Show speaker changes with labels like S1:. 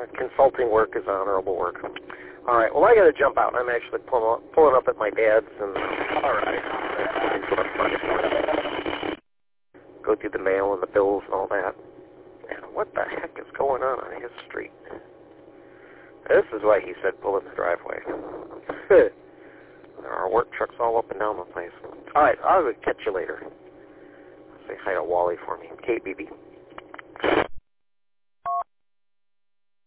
S1: consulting work is honorable work. All right, well, I got to jump out. I'm actually pulling up at my dad's. And all right. Go through the mail and the bills and all that. And what the heck is going on his street? This is why he said pull in the driveway. There are work trucks all up and down the place. All right, I'll catch you later. Say hi to Wally for me. KBB.